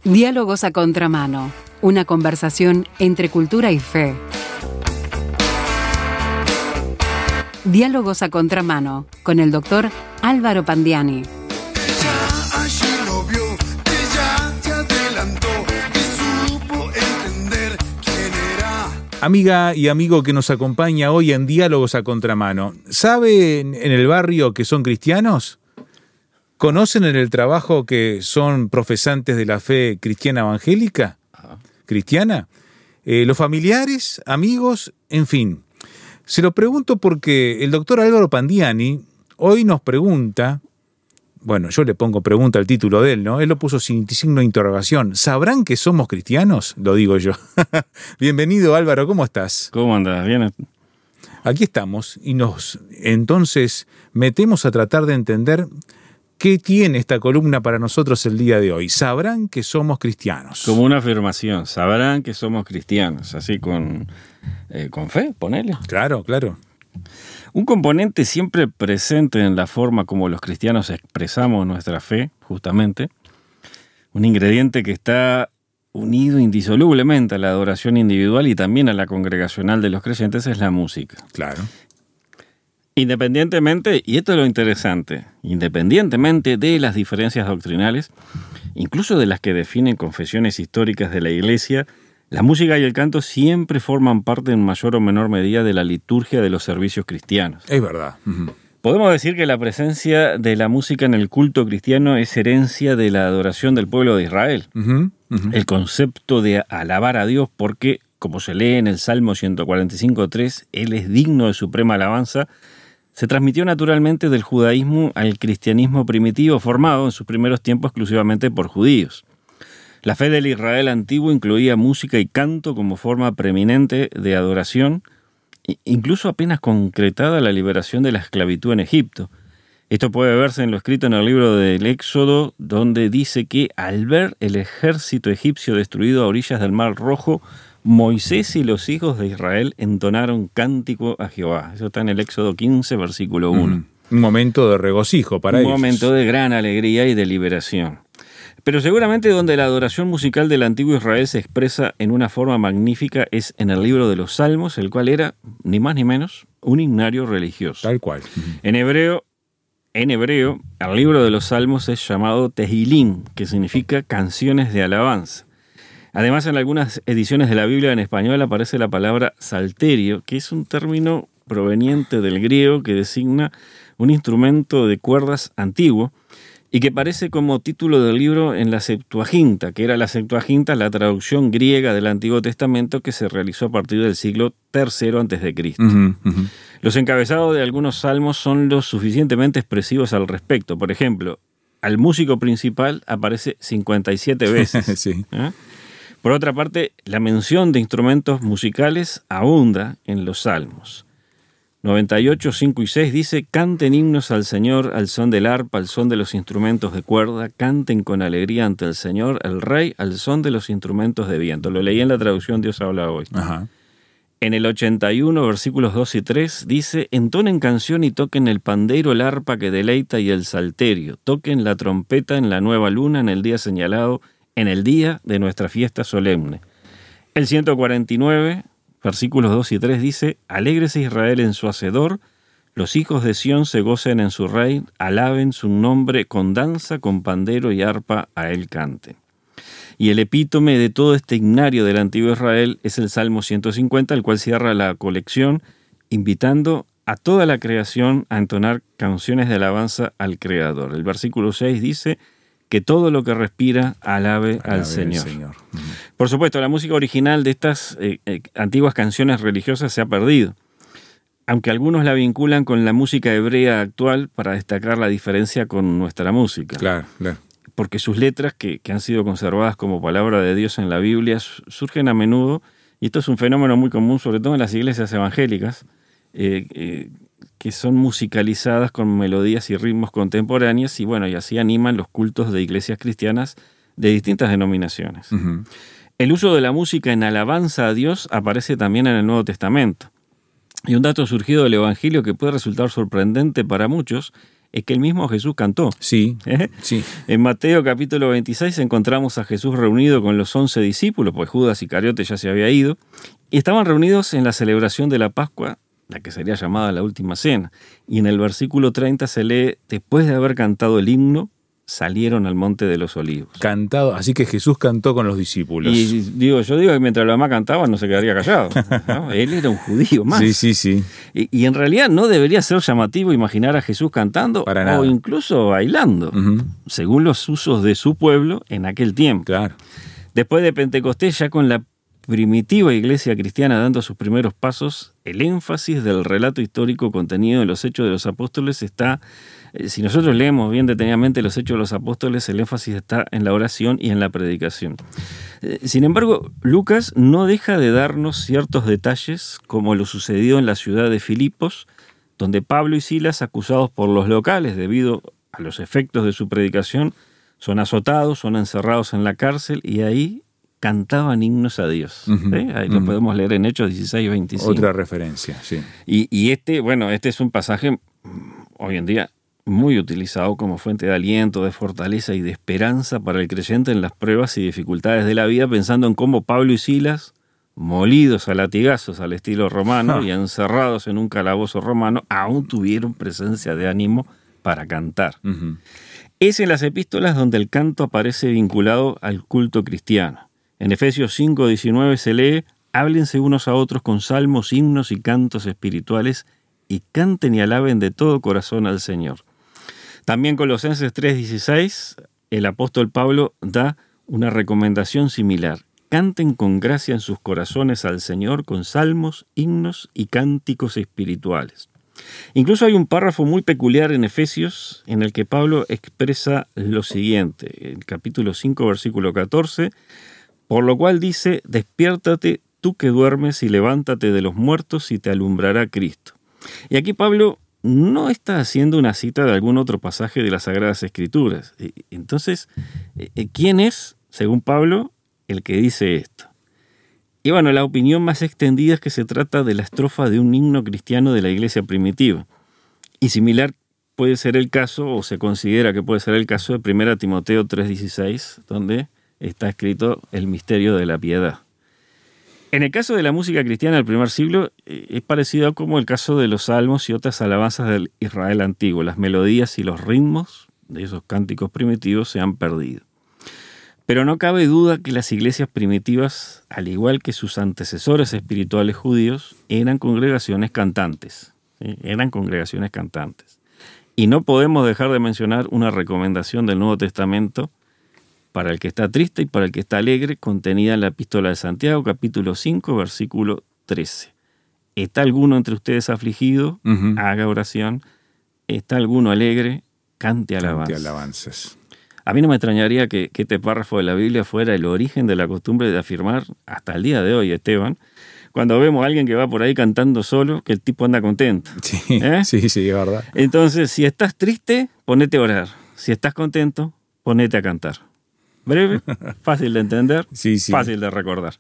Diálogos a contramano, una conversación entre cultura y fe. Diálogos a contramano, con el doctor Álvaro Pandiani. Amiga y amigo que nos acompaña hoy en Diálogos a Contramano, ¿sabe en el barrio que son cristianos? ¿Conocen en el trabajo que son profesantes de la fe cristiana evangélica? ¿Cristiana? ¿Los familiares, amigos, en fin? Se lo pregunto porque el doctor Álvaro Pandiani hoy nos pregunta, bueno, yo le pongo pregunta al título de él, ¿no? Él lo puso sin signo de interrogación. ¿Sabrán que somos cristianos? Lo digo yo. Bienvenido, Álvaro, ¿cómo estás? ¿Cómo andas? ¿Bien? Aquí estamos y nos entonces metemos a tratar de entender qué tiene esta columna para nosotros el día de hoy. ¿Sabrán que somos cristianos? Como una afirmación, sabrán que somos cristianos, así con fe, ponele. Claro, claro. Un componente siempre presente en la forma como los cristianos expresamos nuestra fe, justamente, un ingrediente que está unido indisolublemente a la adoración individual y también a la congregacional de los creyentes, es la música. Claro. Independientemente, y esto es lo interesante, independientemente de las diferencias doctrinales, incluso de las que definen confesiones históricas de la Iglesia, la música y el canto siempre forman parte en mayor o menor medida de la liturgia de los servicios cristianos. Es verdad. Uh-huh. Podemos decir que la presencia de la música en el culto cristiano es herencia de la adoración del pueblo de Israel. Uh-huh. Uh-huh. El concepto de alabar a Dios porque, como se lee en el Salmo 145.3, Él es digno de suprema alabanza, se transmitió naturalmente del judaísmo al cristianismo primitivo, formado en sus primeros tiempos exclusivamente por judíos. La fe del Israel antiguo incluía música y canto como forma preeminente de adoración, incluso apenas concretada la liberación de la esclavitud en Egipto. Esto puede verse en lo escrito en el libro del Éxodo, donde dice que al ver el ejército egipcio destruido a orillas del Mar Rojo, Moisés y los hijos de Israel entonaron cántico a Jehová. Eso está en el Éxodo 15, versículo 1. Un momento de regocijo para ellos. Un momento de gran alegría y de liberación. Pero seguramente donde la adoración musical del antiguo Israel se expresa en una forma magnífica es en el libro de los Salmos, el cual era, ni más ni menos, un himnario religioso. Tal cual. En hebreo, el libro de los Salmos es llamado Tehillim, que significa canciones de alabanza. Además, en algunas ediciones de la Biblia en español aparece la palabra salterio, que es un término proveniente del griego que designa un instrumento de cuerdas antiguo, y que aparece como título del libro en la Septuaginta, que era la Septuaginta, la traducción griega del Antiguo Testamento que se realizó a partir del siglo III a.C. Uh-huh, uh-huh. Los encabezados de algunos salmos son lo suficientemente expresivos al respecto. Por ejemplo, al músico principal aparece 57 veces. Sí. Por otra parte, la mención de instrumentos musicales abunda en los salmos. 98, 5 y 6 dice: canten himnos al Señor al son del arpa, al son de los instrumentos de cuerda, canten con alegría ante el Señor, el Rey, al son de los instrumentos de viento. Lo leí en la traducción Dios habla hoy. Ajá. En el 81, versículos 2 y 3 dice: entonen canción y toquen el pandeiro, el arpa que deleita y el salterio, toquen la trompeta en la nueva luna, en el día señalado, en el día de nuestra fiesta solemne. El 149, versículos 2 y 3 dice: alégrese Israel en su hacedor, los hijos de Sión se gocen en su rey, alaben su nombre con danza, con pandero y arpa a él canten. Y el epítome de todo este himnario del antiguo Israel es el Salmo 150, el cual cierra la colección, invitando a toda la creación a entonar canciones de alabanza al Creador. El versículo 6 dice: que todo lo que respira alabe al Señor. Uh-huh. Por supuesto, la música original de estas antiguas canciones religiosas se ha perdido, aunque algunos la vinculan con la música hebrea actual para destacar la diferencia con nuestra música. Claro, claro. Porque sus letras, que han sido conservadas como palabra de Dios en la Biblia, surgen a menudo, y esto es un fenómeno muy común, sobre todo en las iglesias evangélicas, que son musicalizadas con melodías y ritmos contemporáneos y así animan los cultos de iglesias cristianas de distintas denominaciones. Uh-huh. El uso de la música en alabanza a Dios aparece también en el Nuevo Testamento. Y un dato surgido del Evangelio que puede resultar sorprendente para muchos es que el mismo Jesús cantó. Sí, sí. En Mateo capítulo 26 encontramos a Jesús reunido con los 11 discípulos, pues Judas Iscariote ya se había ido, y estaban reunidos en la celebración de la Pascua, la que sería llamada la Última Cena. Y en el versículo 30 se lee, después de haber cantado el himno, salieron al Monte de los Olivos. Cantado, así que Jesús cantó con los discípulos. Y yo digo que mientras los demás cantaban no se quedaría callado, ¿no? Él era un judío más. Sí. Y en realidad no debería ser llamativo imaginar a Jesús cantando o incluso bailando, según los usos de su pueblo en aquel tiempo. Claro. Después de Pentecostés, ya con la primitiva iglesia cristiana dando sus primeros pasos, el énfasis del relato histórico contenido en los Hechos de los Apóstoles está, si nosotros leemos bien detenidamente los Hechos de los Apóstoles, el énfasis está en la oración y en la predicación. Sin embargo, Lucas no deja de darnos ciertos detalles, como lo sucedió en la ciudad de Filipos, donde Pablo y Silas, acusados por los locales debido a los efectos de su predicación, son azotados, son encerrados en la cárcel y ahí cantaban himnos a Dios. Ahí lo podemos leer en Hechos 16, 25. Otra referencia, sí. Y este es un pasaje hoy en día muy utilizado como fuente de aliento, de fortaleza y de esperanza para el creyente en las pruebas y dificultades de la vida, pensando en cómo Pablo y Silas, molidos a latigazos al estilo romano y encerrados en un calabozo romano, aún tuvieron presencia de ánimo para cantar. Es en las epístolas donde el canto aparece vinculado al culto cristiano. En Efesios 5:19 se lee, háblense unos a otros con salmos, himnos y cantos espirituales y canten y alaben de todo corazón al Señor. También Colosenses 3:16, el apóstol Pablo da una recomendación similar. Canten con gracia en sus corazones al Señor con salmos, himnos y cánticos espirituales. Incluso hay un párrafo muy peculiar en Efesios en el que Pablo expresa lo siguiente. El capítulo 5, versículo 14, por lo cual dice, despiértate tú que duermes y levántate de los muertos y te alumbrará Cristo. Y aquí Pablo no está haciendo una cita de algún otro pasaje de las Sagradas Escrituras. Entonces, ¿quién es, según Pablo, el que dice esto? Y bueno, la opinión más extendida es que se trata de la estrofa de un himno cristiano de la iglesia primitiva. Y similar puede ser el caso, o se considera que puede ser el caso de 1 Timoteo 3:16, donde está escrito el misterio de la piedad. En el caso de la música cristiana del primer siglo, es parecido como el caso de los salmos y otras alabanzas del Israel antiguo. Las melodías y los ritmos de esos cánticos primitivos se han perdido. Pero no cabe duda que las iglesias primitivas, al igual que sus antecesores espirituales judíos, eran congregaciones cantantes. ¿Sí? Eran congregaciones cantantes. Y no podemos dejar de mencionar una recomendación del Nuevo Testamento para el que está triste y para el que está alegre, contenida en la Epístola de Santiago, capítulo 5, versículo 13. ¿Está alguno entre ustedes afligido? Haga oración. ¿Está alguno alegre? Cante alabanzas. Cante alabanzas. A mí no me extrañaría que este párrafo de la Biblia fuera el origen de la costumbre de afirmar, hasta el día de hoy, Esteban, cuando vemos a alguien que va por ahí cantando solo, que el tipo anda contento. Sí, sí, es verdad. Entonces, si estás triste, ponete a orar. Si estás contento, ponete a cantar. Breve, fácil de entender, fácil de recordar.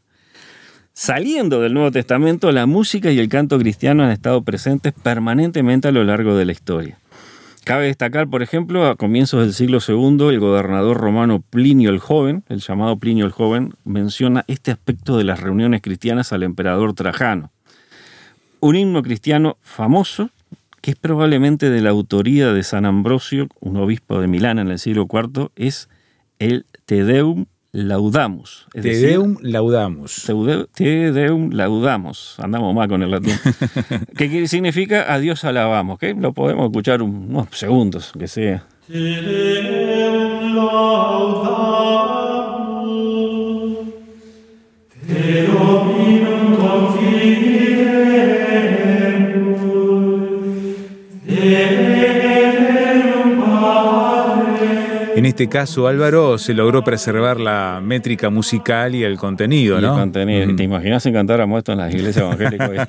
Saliendo del Nuevo Testamento, la música y el canto cristiano han estado presentes permanentemente a lo largo de la historia. Cabe destacar, por ejemplo, a comienzos del siglo II, el gobernador romano Plinio el Joven, el llamado Plinio el Joven, menciona este aspecto de las reuniones cristianas al emperador Trajano. Un himno cristiano famoso, que es probablemente de la autoría de San Ambrosio, un obispo de Milán en el siglo IV, es el Te Deum Laudamus. Te Deum Laudamus. Te Deum Laudamus. Andamos mal con el latín. ¿Qué significa? A Dios alabamos. ¿Okay? Lo podemos escuchar unos segundos, que sea. Te Deum Laudamus. Te Dominum confidemus. En este caso, Álvaro, se logró preservar la métrica musical y el contenido, ¿no? El contenido. ¿Te imaginas si cantáramos esto en las iglesias evangélicas?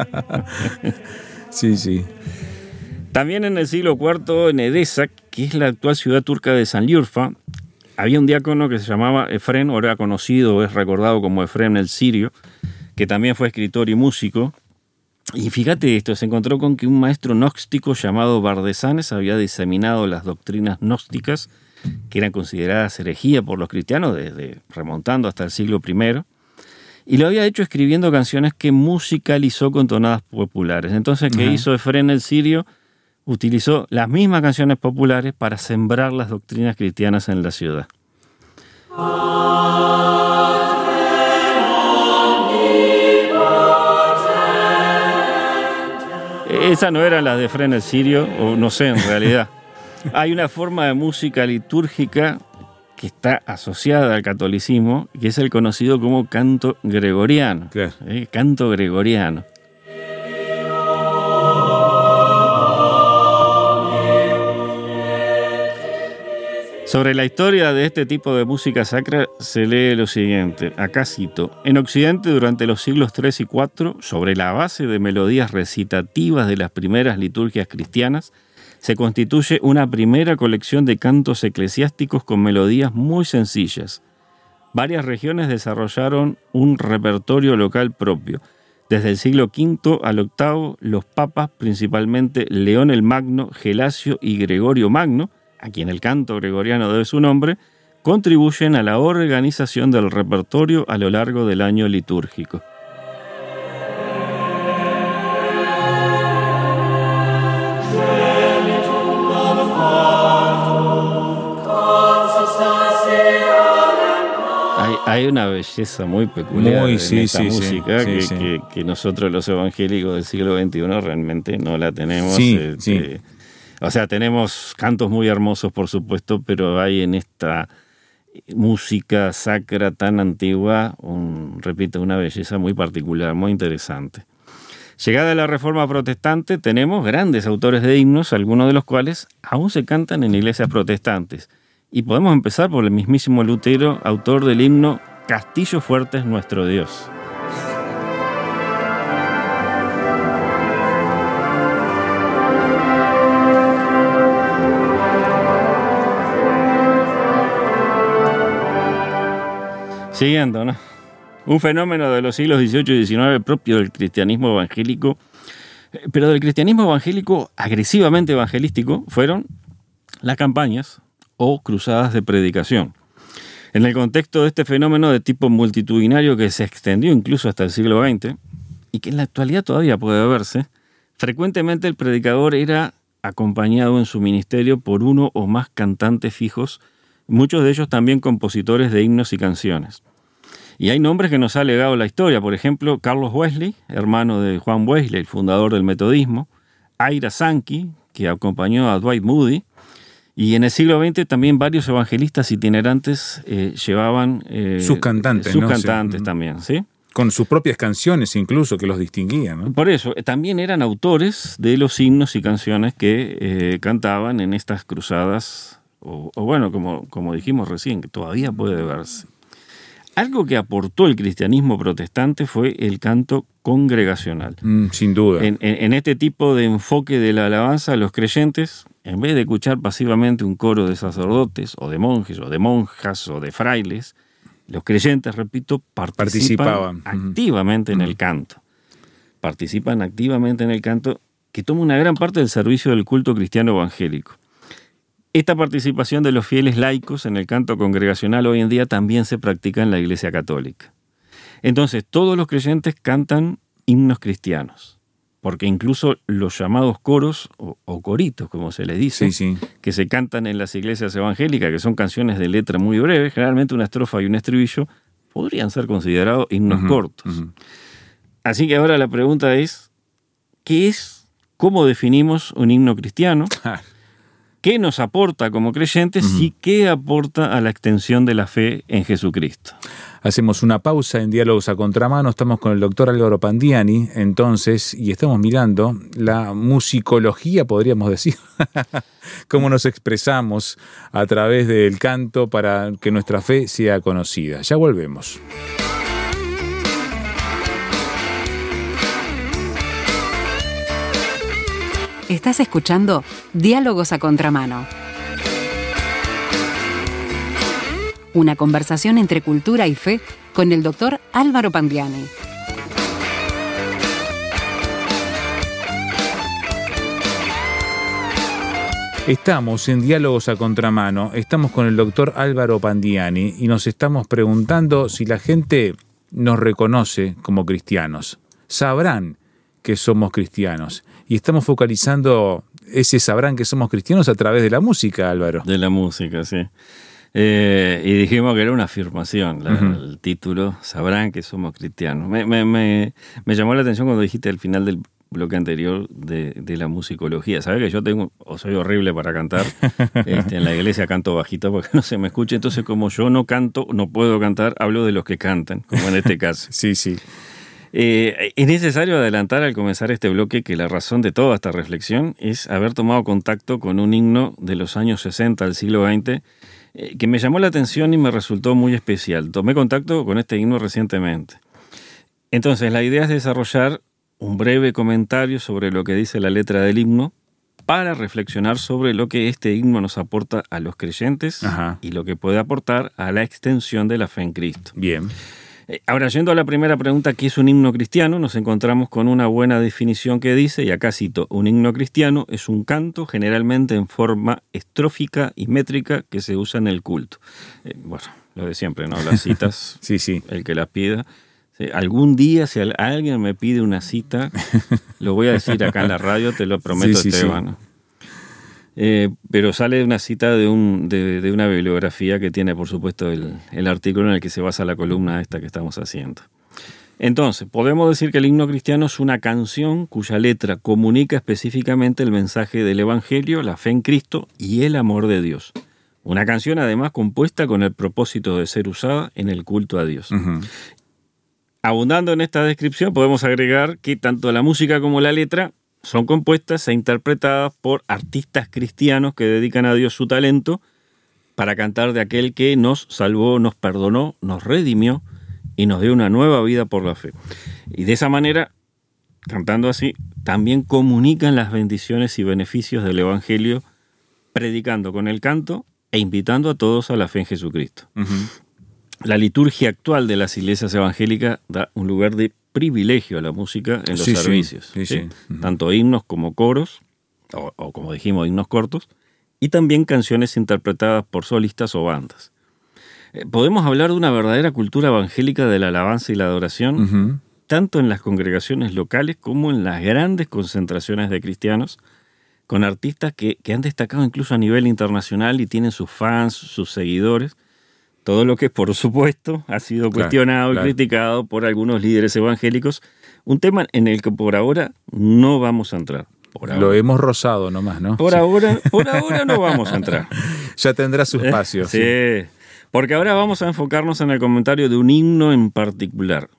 Sí. También en el siglo IV, en Edesa, que es la actual ciudad turca de Sanliurfa, había un diácono que se llamaba Efrén, ahora conocido, es recordado como Efrén el Sirio, que también fue escritor y músico. Y fíjate esto, se encontró con que un maestro gnóstico llamado Bardesanes había diseminado las doctrinas gnósticas, que eran consideradas herejía por los cristianos, desde remontando hasta el siglo I, y lo había hecho escribiendo canciones que musicalizó con tonadas populares. Entonces, ¿qué hizo Efrén el Sirio? Utilizó las mismas canciones populares para sembrar las doctrinas cristianas en la ciudad. Esa no era la de Efrén el Sirio, o no sé, en realidad. Hay una forma de música litúrgica que está asociada al catolicismo, que es el conocido como canto gregoriano. Claro. Canto gregoriano. Sobre la historia de este tipo de música sacra se lee lo siguiente, acá cito: en Occidente durante los siglos III y IV, sobre la base de melodías recitativas de las primeras liturgias cristianas, se constituye una primera colección de cantos eclesiásticos con melodías muy sencillas. Varias regiones desarrollaron un repertorio local propio. Desde el siglo V al VIII, los papas, principalmente León el Magno, Gelasio y Gregorio Magno, a quien el canto gregoriano debe su nombre, contribuyen a la organización del repertorio a lo largo del año litúrgico. Hay una belleza muy peculiar en esta música que nosotros los evangélicos del siglo XXI realmente no la tenemos. O sea, tenemos cantos muy hermosos, por supuesto, pero hay en esta música sacra tan antigua, repito, una belleza muy particular, muy interesante. Llegada la Reforma Protestante, tenemos grandes autores de himnos, algunos de los cuales aún se cantan en iglesias protestantes. Y podemos empezar por el mismísimo Lutero, autor del himno Castillo fuerte es nuestro Dios. Siguiendo, ¿no? Un fenómeno de los siglos XVIII y XIX propio del cristianismo evangélico, pero del cristianismo evangélico agresivamente evangelístico, fueron las campañas o cruzadas de predicación. En el contexto de este fenómeno de tipo multitudinario que se extendió incluso hasta el siglo XX y que en la actualidad todavía puede verse, frecuentemente el predicador era acompañado en su ministerio por uno o más cantantes fijos, muchos de ellos también compositores de himnos y canciones. Y hay nombres que nos ha legado la historia, por ejemplo, Carlos Wesley, hermano de Juan Wesley, el fundador del metodismo, Ira Sankey, que acompañó a Dwight Moody, y en el siglo XX también varios evangelistas itinerantes llevaban sus cantantes, sus cantantes también, ¿sí? Con sus propias canciones incluso, que los distinguían, ¿no? Por eso, también eran autores de los himnos y canciones que cantaban en estas cruzadas, o bueno, como dijimos recién, que todavía puede verse. Algo que aportó el cristianismo protestante fue el canto congregacional. Sin duda. En este tipo de enfoque de la alabanza, los creyentes, en vez de escuchar pasivamente un coro de sacerdotes, o de monjes, o de monjas, o de frailes, los creyentes, repito, participan activamente en el canto. Participan activamente en el canto, que toma una gran parte del servicio del culto cristiano evangélico. Esta participación de los fieles laicos en el canto congregacional hoy en día también se practica en la Iglesia Católica. Entonces, todos los creyentes cantan himnos cristianos, porque incluso los llamados coros o coritos, como se les dice, que se cantan en las iglesias evangélicas, que son canciones de letra muy breve, generalmente una estrofa y un estribillo, podrían ser considerados himnos cortos. Así que ahora la pregunta es, ¿qué es? ¿Cómo definimos un himno cristiano? ¿Qué nos aporta como creyentes y qué aporta a la extensión de la fe en Jesucristo? Hacemos una pausa en Diálogos a Contramano. Estamos con el doctor Álvaro Pandiani, entonces, y estamos mirando la musicología, podríamos decir, cómo nos expresamos a través del canto para que nuestra fe sea conocida. Ya volvemos. Estás escuchando Diálogos a Contramano. Una conversación entre cultura y fe con el doctor Álvaro Pandiani. Estamos en Diálogos a Contramano, estamos con el doctor Álvaro Pandiani y nos estamos preguntando si la gente nos reconoce como cristianos. Sabrán que somos cristianos y estamos focalizando ese sabrán que somos cristianos a través de la música, Álvaro. De la música, sí. Y dijimos que era una afirmación, el título, sabrán que somos cristianos. Me llamó la atención cuando dijiste al final del bloque anterior de la musicología. ¿Sabes que yo soy horrible para cantar? En la iglesia canto bajito porque no se me escucha. Entonces, como yo no canto, no puedo cantar, hablo de los que cantan, como en este caso. Sí, sí. Es necesario adelantar al comenzar este bloque que la razón de toda esta reflexión es haber tomado contacto con un himno de los años 60 del siglo XX que me llamó la atención y me resultó muy especial. Tomé contacto con este himno recientemente. Entonces, la idea es desarrollar un breve comentario sobre lo que dice la letra del himno para reflexionar sobre lo que este himno nos aporta a los creyentes. Ajá. Y lo que puede aportar a la extensión de la fe en Cristo. Bien. Ahora, yendo a la primera pregunta, ¿qué es un himno cristiano? Nos encontramos con una buena definición que dice, y acá cito, un himno cristiano es un canto generalmente en forma estrófica y métrica que se usa en el culto. Bueno, lo de siempre, ¿no? Las citas, sí, sí. El que las pida. Algún día, si alguien me pide una cita, lo voy a decir acá en la radio, te lo prometo, sí, Esteban. Sí. Pero sale de una cita de una bibliografía que tiene, por supuesto, el artículo en el que se basa la columna esta que estamos haciendo. Entonces, podemos decir que el himno cristiano es una canción cuya letra comunica específicamente el mensaje del Evangelio, la fe en Cristo y el amor de Dios. Una canción, además, compuesta con el propósito de ser usada en el culto a Dios. Uh-huh. Abundando en esta descripción, podemos agregar que tanto la música como la letra son compuestas e interpretadas por artistas cristianos que dedican a Dios su talento para cantar de aquel que nos salvó, nos perdonó, nos redimió y nos dio una nueva vida por la fe. Y de esa manera, cantando así, también comunican las bendiciones y beneficios del Evangelio, predicando con el canto e invitando a todos a la fe en Jesucristo. Uh-huh. La liturgia actual de las iglesias evangélicas da un lugar de privilegio a la música en los servicios. Sí. Uh-huh. Tanto himnos como coros, o como dijimos, himnos cortos, y también canciones interpretadas por solistas o bandas. Podemos hablar de una verdadera cultura evangélica de la alabanza y la adoración, uh-huh, tanto en las congregaciones locales como en las grandes concentraciones de cristianos, con artistas que han destacado incluso a nivel internacional y tienen sus fans, sus seguidores. Todo lo que, por supuesto, ha sido cuestionado y criticado por algunos líderes evangélicos. Un tema en el que por ahora no vamos a entrar. Lo hemos rozado nomás, ¿no? Por ahora no vamos a entrar. Ya tendrá su espacio. Sí, porque ahora vamos a enfocarnos en el comentario de un himno en particular.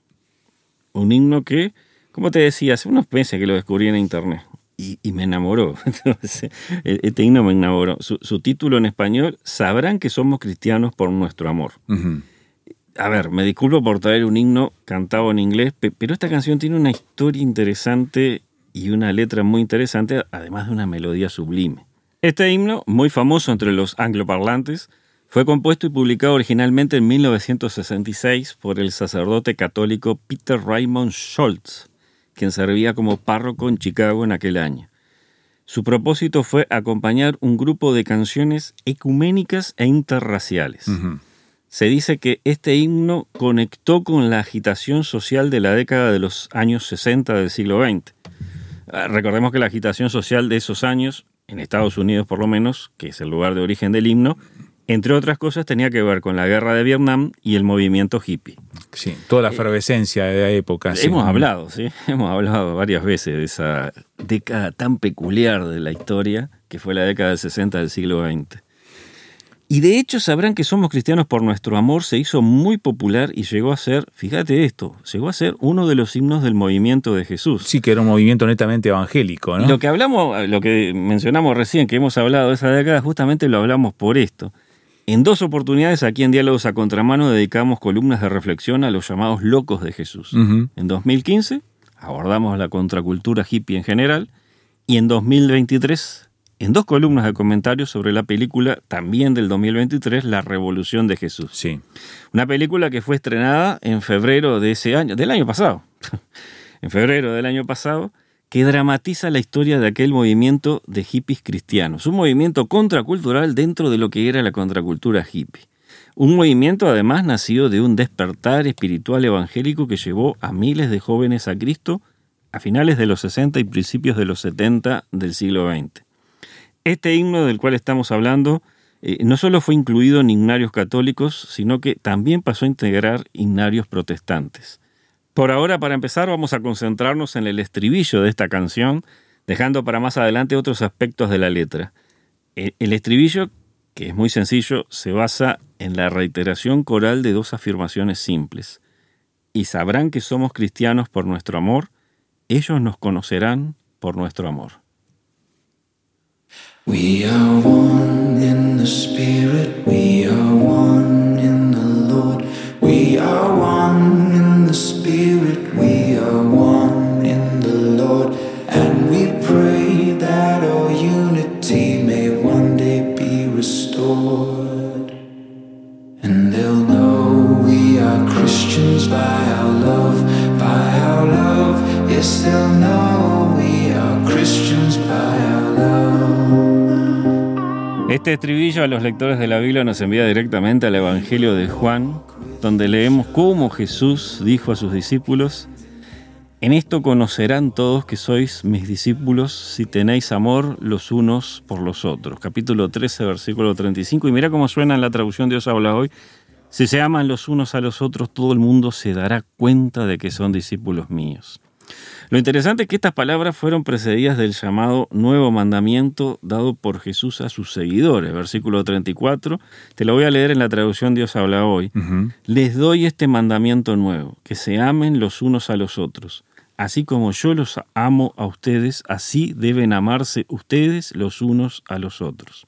Un himno que, como te decía, hace unos meses que lo descubrí en internet. Y me enamoró. Entonces, este himno me enamoró. Su título en español, Sabrán que somos cristianos por nuestro amor. Uh-huh. A ver, me disculpo por traer un himno cantado en inglés, pero esta canción tiene una historia interesante y una letra muy interesante, además de una melodía sublime. Este himno, muy famoso entre los angloparlantes, fue compuesto y publicado originalmente en 1966 por el sacerdote católico Peter Raymond Scholz, quien servía como párroco en Chicago en aquel año. Su propósito fue acompañar un grupo de canciones ecuménicas e interraciales. Uh-huh. Se dice que este himno conectó con la agitación social de la década de los años 60 del siglo XX. Recordemos que la agitación social de esos años, en Estados Unidos por lo menos, que es el lugar de origen del himno, entre otras cosas tenía que ver con la guerra de Vietnam y el movimiento hippie. Sí, toda la efervescencia de la época. Hemos hablado varias veces de esa década tan peculiar de la historia, que fue la década del 60 del siglo XX. Y de hecho sabrán que somos cristianos por nuestro amor, se hizo muy popular y llegó a ser, fíjate esto, llegó a ser uno de los himnos del movimiento de Jesús. Sí, que era un movimiento netamente evangélico, ¿no? Y lo que mencionamos recién, que hemos hablado de esa década, justamente lo hablamos por esto. En 2 oportunidades aquí en Diálogos a Contramano dedicamos columnas de reflexión a los llamados locos de Jesús. Uh-huh. En 2015 abordamos la contracultura hippie en general y en 2023 en 2 columnas de comentarios sobre la película también del 2023, La Revolución de Jesús. Sí. Una película que fue estrenada en febrero de ese año, del año pasado. En febrero del año pasado, que dramatiza la historia de aquel movimiento de hippies cristianos, un movimiento contracultural dentro de lo que era la contracultura hippie. Un movimiento además nacido de un despertar espiritual evangélico que llevó a miles de jóvenes a Cristo a finales de los 60 y principios de los 70 del siglo XX. Este himno del cual estamos hablando no solo fue incluido en himnarios católicos, sino que también pasó a integrar himnarios protestantes. Por ahora, para empezar, vamos a concentrarnos en el estribillo de esta canción, dejando para más adelante otros aspectos de la letra. El estribillo, que es muy sencillo, se basa en la reiteración coral de dos afirmaciones simples. Y sabrán que somos cristianos por nuestro amor, ellos nos conocerán por nuestro amor. We are one in the Spirit, we are one in the Lord. We are one in the Spirit, we are one in the Lord. And we pray that our unity may one day be restored. And they'll know we are Christians by our love, by our love. Yes, they'll know we are Christians by our love. Este estribillo a los lectores de la Biblia nos envía directamente al Evangelio de Juan, donde leemos cómo Jesús dijo a sus discípulos: en esto conocerán todos que sois mis discípulos si tenéis amor los unos por los otros. Capítulo 13, versículo 35. Y mira cómo suena en la traducción Dios habla hoy. Si se aman los unos a los otros, todo el mundo se dará cuenta de que son discípulos míos. Lo interesante es que estas palabras fueron precedidas del llamado nuevo mandamiento dado por Jesús a sus seguidores. Versículo 34, te lo voy a leer en la traducción Dios habla hoy. Les doy este mandamiento nuevo, que se amen los unos a los otros. Así como yo los amo a ustedes, así deben amarse ustedes los unos a los otros.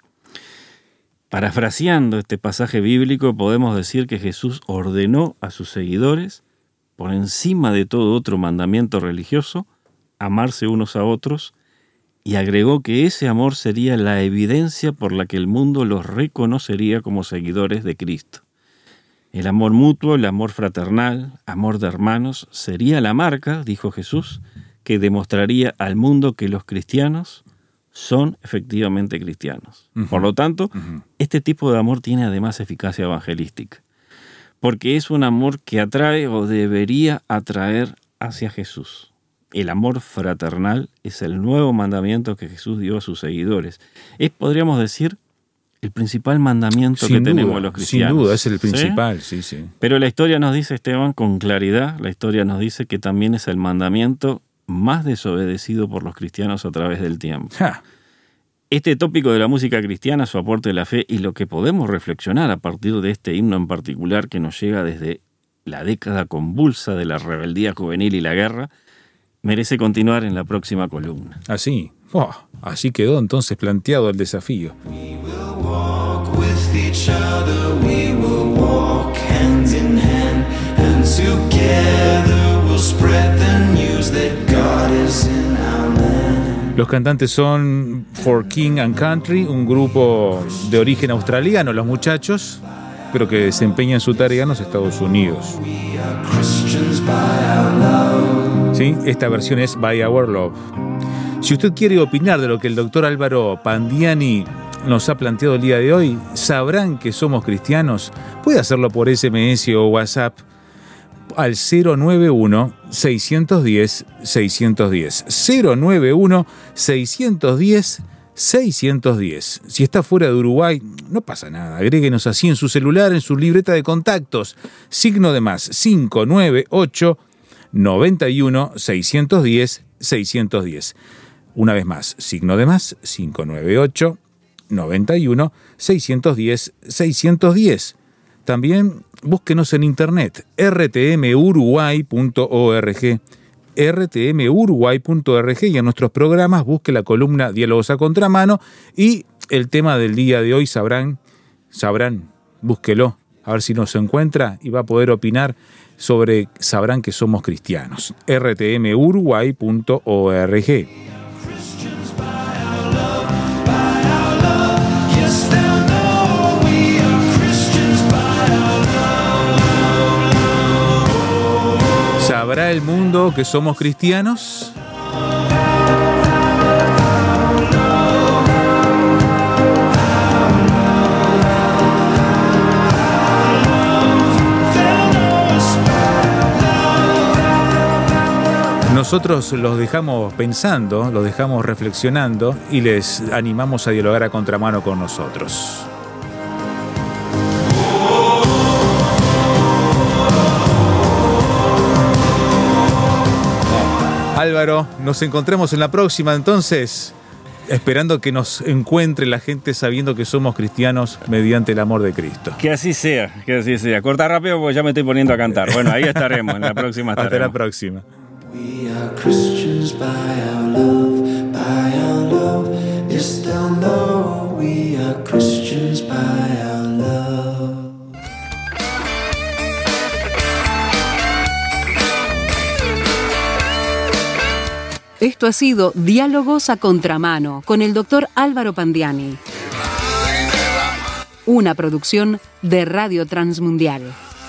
Parafraseando este pasaje bíblico, podemos decir que Jesús ordenó a sus seguidores, por encima de todo otro mandamiento religioso, amarse unos a otros, y agregó que ese amor sería la evidencia por la que el mundo los reconocería como seguidores de Cristo. El amor mutuo, el amor fraternal, amor de hermanos, sería la marca, dijo Jesús, que demostraría al mundo que los cristianos son efectivamente cristianos. Por lo tanto, este tipo de amor tiene además eficacia evangelística, porque es un amor que atrae o debería atraer hacia Jesús. El amor fraternal es el nuevo mandamiento que Jesús dio a sus seguidores. Es, podríamos decir, el principal mandamiento que tenemos los cristianos. Sin duda, es el principal, sí. Pero la historia nos dice, Esteban, con claridad, la historia nos dice que también es el mandamiento más desobedecido por los cristianos a través del tiempo. Este tópico de la música cristiana, su aporte a la fe y lo que podemos reflexionar a partir de este himno en particular que nos llega desde la década convulsa de la rebeldía juvenil y la guerra, merece continuar en la próxima columna. Así, así quedó entonces planteado el desafío. We will walk with each other, we will walk hand in hand, and together we'll spread the news that God is in our land. Los cantantes son For King and Country, un grupo de origen australiano, los muchachos, pero que desempeñan su tarea en los Estados Unidos. Sí, esta versión es By Our Love. Si usted quiere opinar de lo que el doctor Álvaro Pandiani nos ha planteado el día de hoy, sabrán que somos cristianos, puede hacerlo por SMS o WhatsApp al 091-610-610. 091-610-610. Si está fuera de Uruguay, no pasa nada. Agréguenos así en su celular, en su libreta de contactos. Signo de más 598-91-610-610. Una vez más, signo de más 598-91-610-610. También búsquenos en internet, rtmuruguay.org, rtmuruguay.org, y en nuestros programas busque la columna Diálogos a Contramano y el tema del día de hoy sabrán, búsquelo, a ver si nos encuentra y va a poder opinar sobre Sabrán que somos cristianos, rtmuruguay.org. ¿Sabrá el mundo que somos cristianos? nosotros los dejamos pensando, los dejamos reflexionando y les animamos a dialogar a contramano con nosotros. Álvaro, nos encontramos en la próxima entonces, esperando que nos encuentre la gente sabiendo que somos cristianos mediante el amor de Cristo. Que así sea, que así sea. Corta rápido porque ya me estoy poniendo a cantar. Bueno, ahí estaremos, en la próxima estaremos. Hasta la próxima. We are Christians by our love, by our love. Yes, they'll know we are Christians by our love. Esto ha sido Diálogos a Contramano con el Dr. Álvaro Pandiani. Una producción de Radio Transmundial.